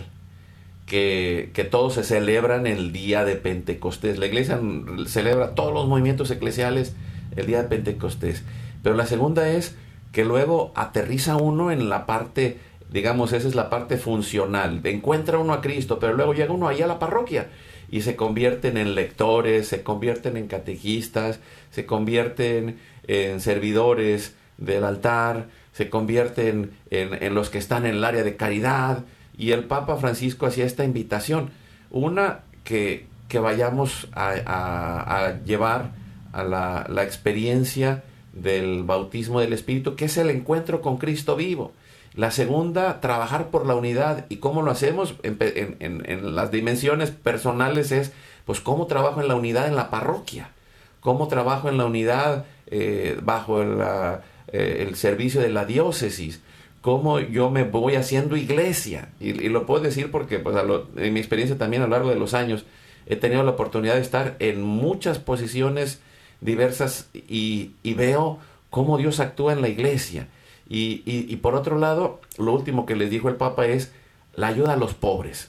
que, que todos se celebran el día de Pentecostés. La iglesia celebra todos los movimientos eclesiales el día de Pentecostés. Pero la segunda es que luego aterriza uno en la parte, digamos, esa es la parte funcional. Encuentra uno a Cristo, pero luego llega uno allá a la parroquia y se convierten en lectores, se convierten en catequistas, se convierten en servidores del altar, se convierten en, en los que están en el área de caridad. Y el Papa Francisco hacía esta invitación, una que, que vayamos a, a, a llevar a la, la experiencia del bautismo del Espíritu, que es el encuentro con Cristo vivo. La segunda, trabajar por la unidad. ¿Y cómo lo hacemos? En, en, en, en las dimensiones personales es, pues, cómo trabajo en la unidad en la parroquia, cómo trabajo en la unidad eh, bajo la, eh, el servicio de la diócesis, cómo yo me voy haciendo iglesia. Y, y lo puedo decir porque, pues, a lo, en mi experiencia también a lo largo de los años, he tenido la oportunidad de estar en muchas posiciones diversas y, y veo cómo Dios actúa en la iglesia. Y, y, y por otro lado, lo último que les dijo el Papa es la ayuda a los pobres.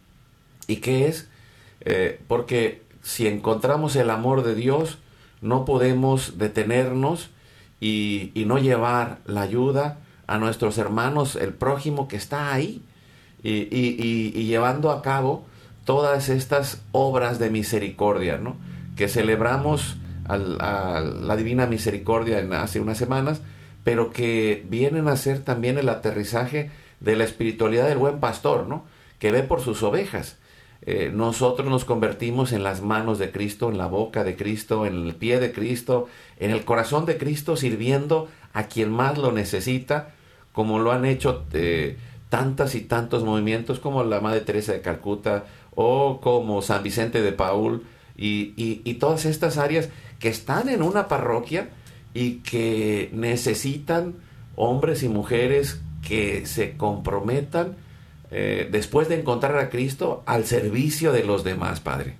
¿Y qué es? Eh, porque si encontramos el amor de Dios, no podemos detenernos y, y no llevar la ayuda a nuestros hermanos, el prójimo que está ahí, y, y, y, y llevando a cabo todas estas obras de misericordia, ¿no? Que celebramos al, a la Divina Misericordia en, hace unas semanas, pero que vienen a ser también el aterrizaje de la espiritualidad del buen pastor, ¿no? Que ve por sus ovejas. Eh, nosotros nos convertimos en las manos de Cristo, en la boca de Cristo, en el pie de Cristo, en el corazón de Cristo, sirviendo a quien más lo necesita, como lo han hecho eh, tantas y tantos movimientos como la Madre Teresa de Calcuta o como San Vicente de Paúl y, y, y todas estas áreas que están en una parroquia y que necesitan hombres y mujeres que se comprometan eh, después de encontrar a Cristo al servicio de los demás, Padre.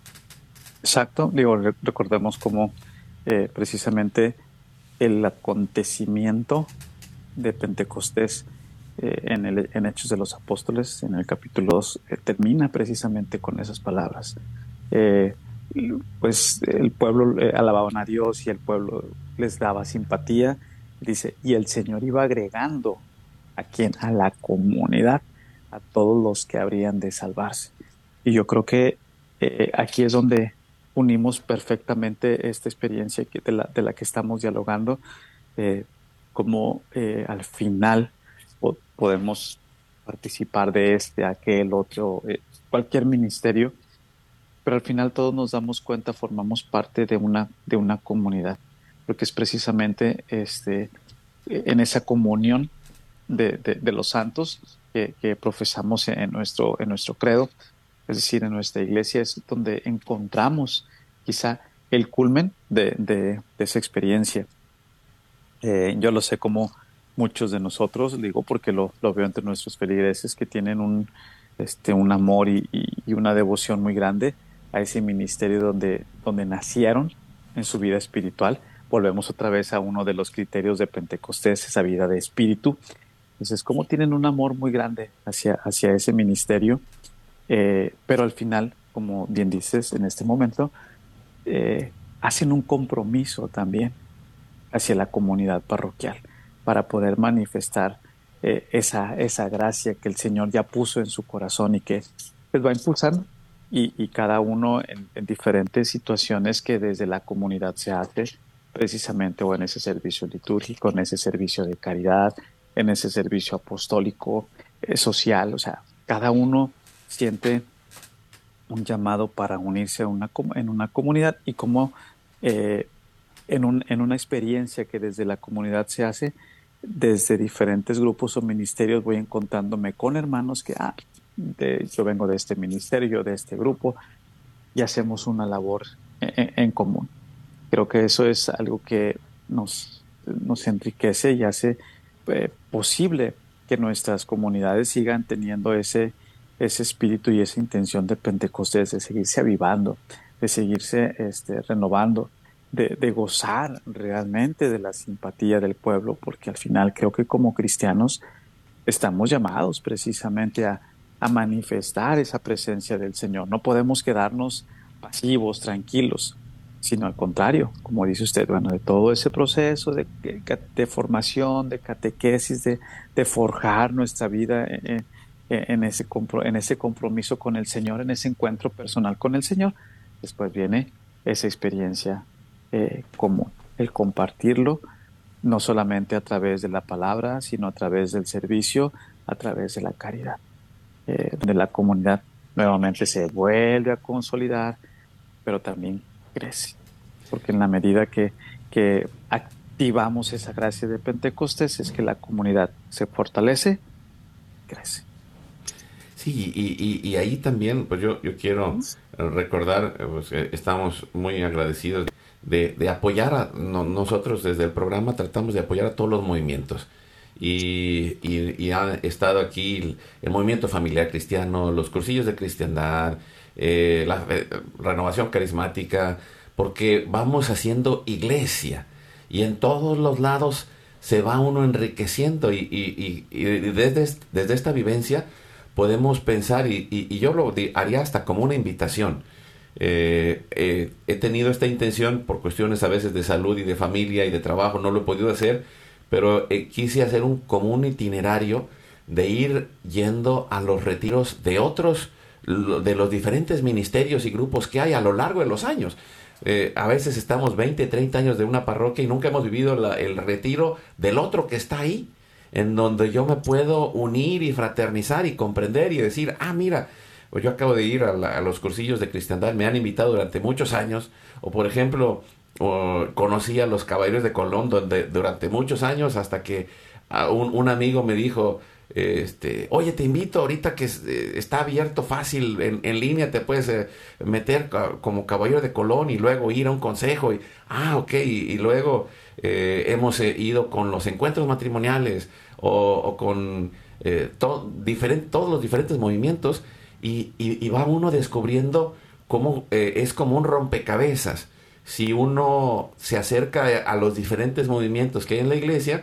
Exacto, digo, recordemos cómo eh, precisamente el acontecimiento de Pentecostés eh, en, el, en Hechos de los Apóstoles, en el capítulo dos, eh, termina precisamente con esas palabras. Eh, pues el pueblo eh, alababan a Dios y el pueblo les daba simpatía, dice, y el Señor iba agregando a quien, a la comunidad, a todos los que habrían de salvarse. Y yo creo que eh, aquí es donde unimos perfectamente esta experiencia que de, la, de la que estamos dialogando, eh, como eh, al final po- podemos participar de este, aquel, otro, eh, cualquier ministerio, pero al final todos nos damos cuenta, formamos parte de una, de una comunidad, porque es precisamente este, en esa comunión de, de, de los santos que, que profesamos en nuestro, en nuestro credo, es decir, en nuestra iglesia, es donde encontramos quizá el culmen de, de, de esa experiencia. Eh, yo lo sé como muchos de nosotros, digo porque lo, lo veo entre nuestros feligreses que tienen un, este, un amor y, y, y una devoción muy grande a ese ministerio donde, donde nacieron en su vida espiritual. Volvemos otra vez a uno de los criterios de Pentecostés, esa vida de espíritu. Entonces, como tienen un amor muy grande hacia, hacia ese ministerio, eh, pero al final, como bien dices, en este momento, eh, hacen un compromiso también hacia la comunidad parroquial para poder manifestar eh, esa, esa gracia que el Señor ya puso en su corazón y que pues, va impulsando. Y, y cada uno en, en diferentes situaciones que desde la comunidad se hace, precisamente o en ese servicio litúrgico, en ese servicio de caridad, en ese servicio apostólico, eh, social, o sea, cada uno siente un llamado para unirse a una, en una comunidad y como eh, en, un, en una experiencia que desde la comunidad se hace, desde diferentes grupos o ministerios voy encontrándome con hermanos que, ah, de, yo vengo de este ministerio, de este grupo, y hacemos una labor en, en común. Creo que eso es algo que nos, nos enriquece y hace eh, posible que nuestras comunidades sigan teniendo ese, ese espíritu y esa intención de Pentecostés, de seguirse avivando, de seguirse este, renovando, de, de gozar realmente de la simpatía del pueblo, porque al final creo que como cristianos estamos llamados precisamente a, a manifestar esa presencia del Señor. No podemos quedarnos pasivos, tranquilos, sino al contrario, como dice usted, bueno, de todo ese proceso de, de, de formación, de catequesis, de, de forjar nuestra vida en, en, ese compro, en ese compromiso con el Señor, en ese encuentro personal con el Señor, después viene esa experiencia eh, común, el compartirlo, no solamente a través de la palabra, sino a través del servicio, a través de la caridad, eh, donde la comunidad nuevamente se vuelve a consolidar, pero también crece, porque en la medida que, que activamos esa gracia de Pentecostés es que la comunidad se fortalece, crece. Sí, y, y, y ahí también, pues yo, yo quiero recordar, pues, eh, estamos muy agradecidos de, de apoyar a no, nosotros desde el programa tratamos de apoyar a todos los movimientos. Y, y, y ha estado aquí el, el movimiento familiar cristiano, los cursillos de cristiandad, eh, la eh, renovación carismática, porque vamos haciendo iglesia y en todos los lados se va uno enriqueciendo y, y, y, y desde, desde esta vivencia podemos pensar y, y, y yo lo haría hasta como una invitación. Eh, eh, he tenido esta intención por cuestiones a veces de salud y de familia y de trabajo, no lo he podido hacer, pero eh, quise hacer un común itinerario de ir yendo a los retiros de otros, de los diferentes ministerios y grupos que hay a lo largo de los años. Eh, a veces estamos veinte, treinta años de una parroquia y nunca hemos vivido la, el retiro del otro que está ahí, en donde yo me puedo unir y fraternizar y comprender y decir, ah, mira, pues yo acabo de ir a, la, a los cursillos de cristiandad, me han invitado durante muchos años, o por ejemplo, o, conocí a los Caballeros de Colón donde, durante muchos años hasta que a un, un amigo me dijo, Este, oye, te invito ahorita que es, eh, está abierto fácil en, en línea, te puedes eh, meter ca- como caballero de Colón y luego ir a un consejo. Y, ah, ok, y, y luego eh, hemos eh, ido con los encuentros matrimoniales o, o con eh, to, diferent, todos los diferentes movimientos y, y, y va uno descubriendo cómo eh, es como un rompecabezas. Si uno se acerca a los diferentes movimientos que hay en la iglesia,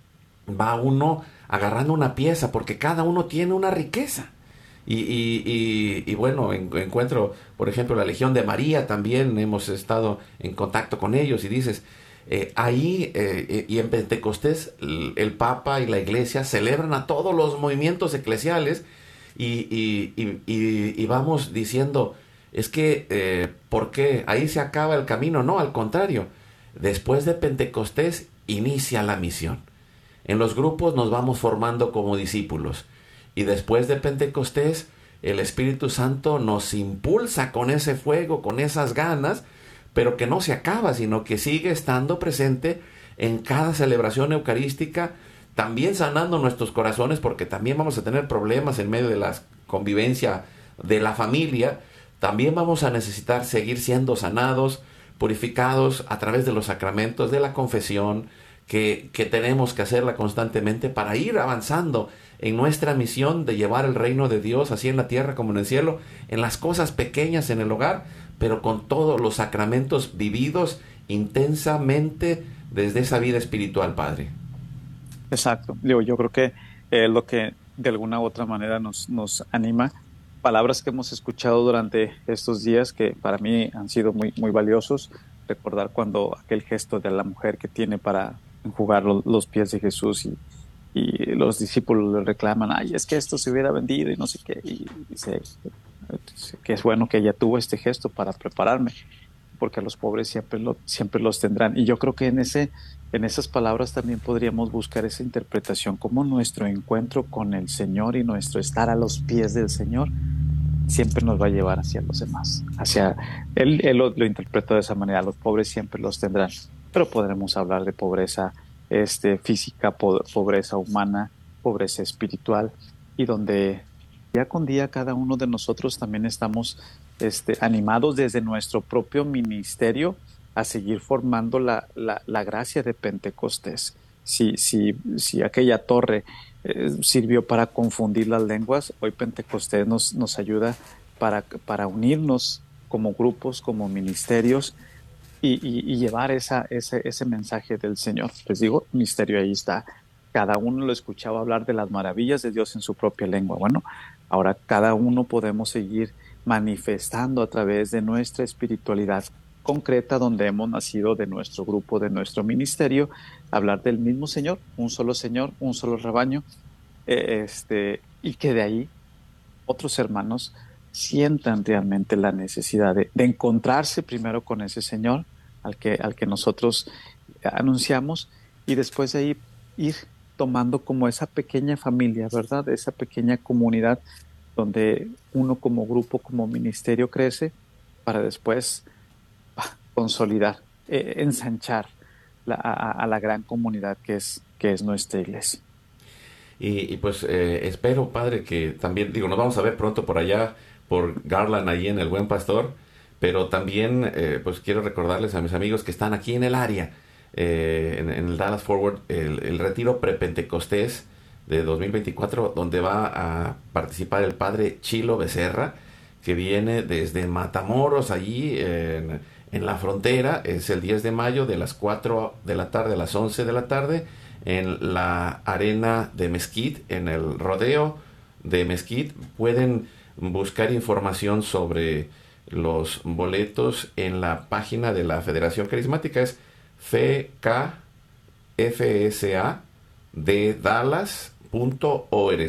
va uno agarrando una pieza, porque cada uno tiene una riqueza. Y, y, y, y bueno, en, encuentro, por ejemplo, la Legión de María, también hemos estado en contacto con ellos, y dices, eh, ahí eh, y en Pentecostés, el, el Papa y la Iglesia celebran a todos los movimientos eclesiales, y, y, y, y, y vamos diciendo, es que, eh, ¿por qué? Ahí se acaba el camino. No, al contrario, después de Pentecostés inicia la misión. En los grupos nos vamos formando como discípulos, y después de Pentecostés el Espíritu Santo nos impulsa con ese fuego, con esas ganas, pero que no se acaba, sino que sigue estando presente en cada celebración eucarística, también sanando nuestros corazones, porque también vamos a tener problemas en medio de la convivencia de la familia. También vamos a necesitar seguir siendo sanados, purificados a través de los sacramentos, de la confesión, Que, que tenemos que hacerla constantemente para ir avanzando en nuestra misión de llevar el reino de Dios así en la tierra como en el cielo, en las cosas pequeñas en el hogar, pero con todos los sacramentos vividos intensamente desde esa vida espiritual, Padre. Exacto. Yo, yo creo que es lo que de alguna u otra manera nos, nos anima. Palabras que hemos escuchado durante estos días que para mí han sido muy, muy valiosos. Recordar cuando aquel gesto de la mujer que tiene para enjugar los, los pies de Jesús, y, y los discípulos le reclaman, ay, es que esto se hubiera vendido y no sé qué, y dice que es bueno que ella tuvo este gesto para prepararme, porque a los pobres siempre, lo, siempre los tendrán. Y yo creo que en, ese, en esas palabras también podríamos buscar esa interpretación, como nuestro encuentro con el Señor y nuestro estar a los pies del Señor siempre nos va a llevar hacia los demás. Hacia él, él lo, lo interpreta de esa manera, los pobres siempre los tendrán, pero podremos hablar de pobreza este, física, po, pobreza humana, pobreza espiritual, y donde día con día cada uno de nosotros también estamos este, animados desde nuestro propio ministerio a seguir formando la, la, la gracia de Pentecostés. Si, si, si aquella torre Eh, sirvió para confundir las lenguas, hoy Pentecostés nos, nos ayuda para, para unirnos como grupos, como ministerios, y, y, y llevar esa, ese, ese mensaje del Señor. Les digo, misterio ahí está. Cada uno lo escuchaba hablar de las maravillas de Dios en su propia lengua. Bueno, ahora cada uno podemos seguir manifestando a través de nuestra espiritualidad concreta, donde hemos nacido, de nuestro grupo, de nuestro ministerio, hablar del mismo Señor, un solo Señor, un solo rebaño, eh, este, y que de ahí otros hermanos sientan realmente la necesidad de, de encontrarse primero con ese Señor al que, al que nosotros anunciamos, y después de ahí ir tomando como esa pequeña familia, ¿verdad? Esa pequeña comunidad donde uno como grupo, como ministerio crece, para después consolidar, eh, ensanchar la, a, a la gran comunidad que es, que es nuestra iglesia. Y, y pues eh, espero, Padre, que también, digo, nos vamos a ver pronto por allá, por Garland, ahí en el Buen Pastor, pero también eh, pues quiero recordarles a mis amigos que están aquí en el área, eh, en, en el Dallas Forward, el, el retiro prepentecostés de dos mil veinticuatro, donde va a participar el Padre Chilo Becerra, que viene desde Matamoros, allí en... en la frontera. Es el diez de mayo de las cuatro de la tarde a las once de la tarde en la arena de Mesquite, en el rodeo de Mesquite. Pueden buscar información sobre los boletos en la página de la Federación Carismática, es f k f s a de dallas punto org,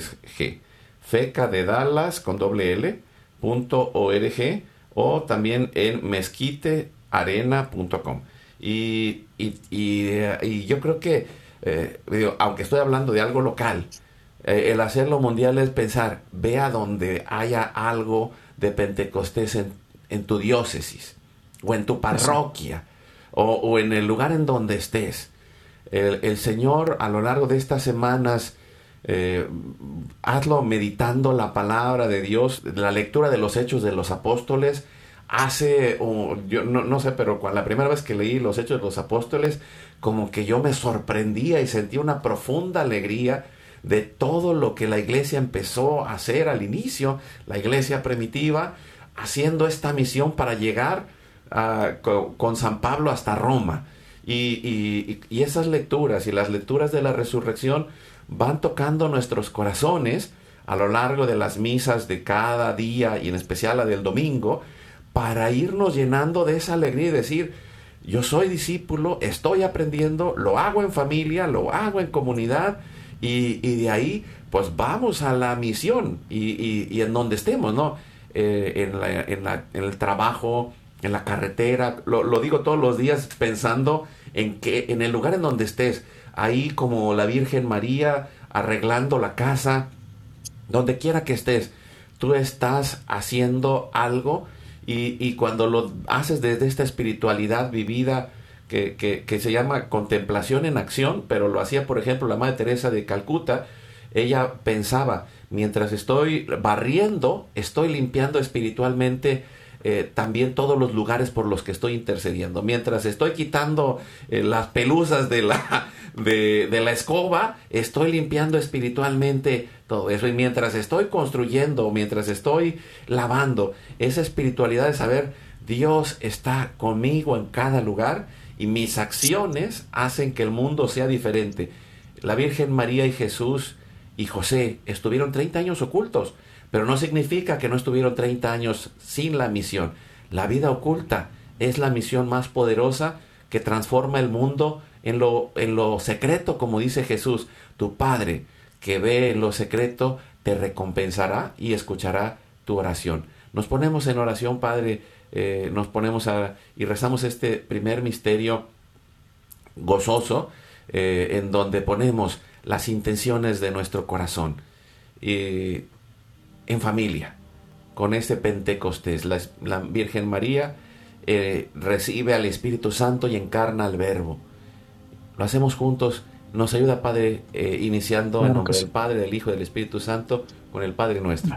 F K de Dallas con doble L punto org, o también en mezquite arena punto com. Y, y, y, y yo creo que, eh, digo, aunque estoy hablando de algo local, eh, el hacerlo mundial es pensar, ve a donde haya algo de Pentecostés en, en tu diócesis, o en tu parroquia, o, o en el lugar en donde estés. El, el Señor, a lo largo de estas semanas, Eh, hazlo meditando la palabra de Dios, la lectura de los Hechos de los Apóstoles. Hace, oh, yo no, no sé, pero cuando la primera vez que leí los Hechos de los Apóstoles, como que yo me sorprendía y sentía una profunda alegría de todo lo que la iglesia empezó a hacer al inicio, la iglesia primitiva, haciendo esta misión para llegar uh, con, con San Pablo hasta Roma. Y, y, y esas lecturas y las lecturas de la resurrección van tocando nuestros corazones a lo largo de las misas de cada día y en especial la del domingo, para irnos llenando de esa alegría y decir, yo soy discípulo, estoy aprendiendo, lo hago en familia, lo hago en comunidad, y, y de ahí pues vamos a la misión y, y, y en donde estemos, ¿no? Eh, en, la, en, la, en el trabajo, en la carretera, lo, lo digo todos los días pensando en que en el lugar en donde estés, ahí como la Virgen María arreglando la casa, donde quiera que estés, tú estás haciendo algo. Y, y cuando lo haces desde esta espiritualidad vivida que, que, que se llama contemplación en acción, pero lo hacía, por ejemplo, la Madre Teresa de Calcuta, ella pensaba, mientras estoy barriendo, estoy limpiando espiritualmente eh, también todos los lugares por los que estoy intercediendo. Mientras estoy quitando eh, las pelusas de la, de, de la escoba, estoy limpiando espiritualmente todo eso. Y mientras estoy construyendo, mientras estoy lavando, esa espiritualidad de saber, Dios está conmigo en cada lugar y mis acciones hacen que el mundo sea diferente. La Virgen María y Jesús y José estuvieron treinta años ocultos, pero no significa que no estuvieron treinta años sin la misión. La vida oculta es la misión más poderosa que transforma el mundo en lo, en lo secreto, como dice Jesús. Tu Padre que ve en lo secreto te recompensará y escuchará tu oración. Nos ponemos en oración, Padre, eh, nos ponemos a, y rezamos este primer misterio gozoso, eh, en donde ponemos las intenciones de nuestro corazón. Y en familia, con este Pentecostés, la, la Virgen María eh, recibe al Espíritu Santo y encarna al Verbo. Lo hacemos juntos. Nos ayuda, Padre, eh, iniciando claro en nombre del Padre, del Hijo y del Espíritu Santo, con el Padre nuestro.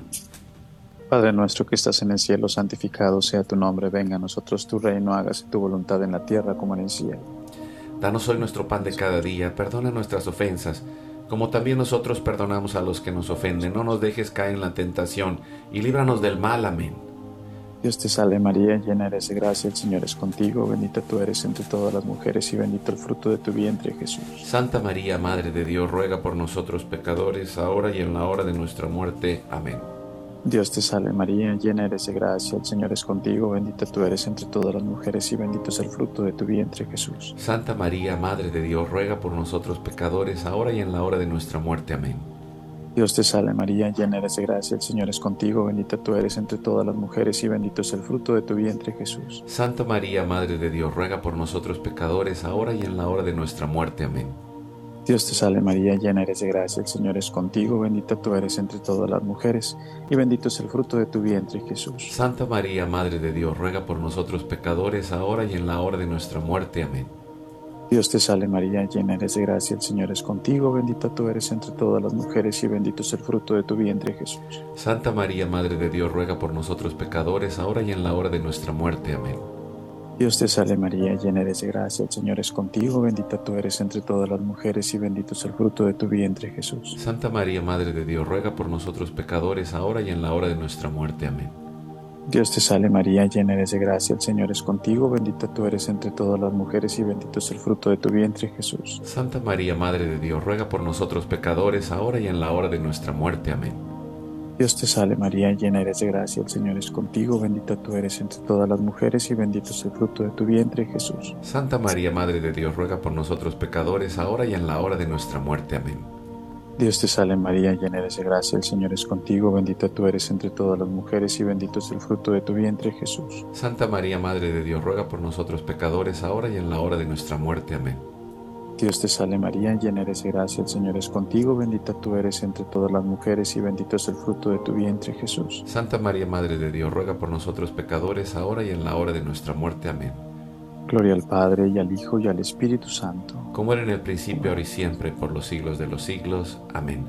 Padre nuestro que estás en el cielo, santificado sea tu nombre. Venga a nosotros tu reino, hágase tu voluntad en la tierra como en el cielo. Danos hoy nuestro pan de cada día, perdona nuestras ofensas, como también nosotros perdonamos a los que nos ofenden. No nos dejes caer en la tentación, y líbranos del mal. Amén. Dios te salve María, llena eres de gracia, el Señor es contigo, bendita tú eres entre todas las mujeres, y bendito el fruto de tu vientre, Jesús. Santa María, Madre de Dios, ruega por nosotros pecadores, ahora y en la hora de nuestra muerte. Amén. Dios te salve María, llena eres de gracia, el Señor es contigo, bendita tú eres entre todas las mujeres, y bendito es el fruto de tu vientre, Jesús. Santa María, Madre de Dios, ruega por nosotros pecadores, ahora y en la hora de nuestra muerte. Amén. Dios te salve María, llena eres de gracia, el Señor es contigo, bendita tú eres entre todas las mujeres, y bendito es el fruto de tu vientre, Jesús. Santa María, Madre de Dios, ruega por nosotros pecadores, ahora y en la hora de nuestra muerte. Amén. Dios te salve María, llena eres de gracia, el Señor es contigo, bendita tú eres entre todas las mujeres, y bendito es el fruto de tu vientre, Jesús. Santa María, Madre de Dios, ruega por nosotros pecadores, ahora y en la hora de nuestra muerte. Amén. Dios te salve María, llena eres de gracia, el Señor es contigo, bendita tú eres entre todas las mujeres, y bendito es el fruto de tu vientre, Jesús. Santa María, Madre de Dios, ruega por nosotros pecadores, ahora y en la hora de nuestra muerte. Amén. Dios te salve María, llena eres de gracia, el Señor es contigo, bendita tú eres entre todas las mujeres, y bendito es el fruto de tu vientre, Jesús. Santa María, Madre de Dios, ruega por nosotros pecadores, ahora y en la hora de nuestra muerte. Amén. Dios te salve María, llena eres de gracia, el Señor es contigo, bendita tú eres entre todas las mujeres, y bendito es el fruto de tu vientre, Jesús. Santa María, Madre de Dios, ruega por nosotros pecadores, ahora y en la hora de nuestra muerte. Amén. Dios te salve María, llena eres de gracia, el Señor es contigo, bendita tú eres entre todas las mujeres, y bendito es el fruto de tu vientre, Jesús. Santa María, Madre de Dios, ruega por nosotros pecadores, ahora y en la hora de nuestra muerte. Amén. Dios te salve María, llena eres de gracia, el Señor es contigo, bendita tú eres entre todas las mujeres, y bendito es el fruto de tu vientre, Jesús. Santa María, Madre de Dios, ruega por nosotros pecadores, ahora y en la hora de nuestra muerte. Amén. Dios te salve María, llena eres de gracia, el Señor es contigo, bendita tú eres entre todas las mujeres, y bendito es el fruto de tu vientre, Jesús. Santa María, Madre de Dios, ruega por nosotros pecadores, ahora y en la hora de nuestra muerte. Amén. Gloria al Padre, y al Hijo, y al Espíritu Santo. Como era en el principio, ahora y siempre, por los siglos de los siglos. Amén.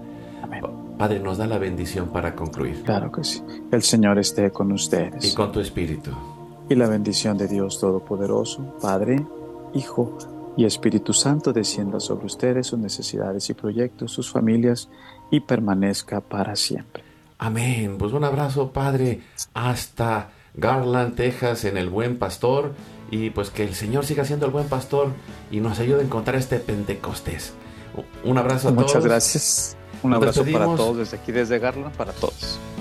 Amén. Padre, nos da la bendición para concluir. Claro que sí. El Señor esté con ustedes. Y con tu espíritu. Y la bendición de Dios Todopoderoso, Padre, Hijo y Espíritu Santo descienda sobre ustedes, sus necesidades y proyectos, sus familias, y permanezca para siempre. Amén. Pues un abrazo, Padre, hasta Garland, Texas, en el Buen Pastor. Y pues que el Señor siga siendo el Buen Pastor y nos ayude a encontrar este Pentecostés. Un abrazo a Muchas todos. gracias. Un Nos abrazo despedimos. para todos desde aquí, desde Garland, para todos.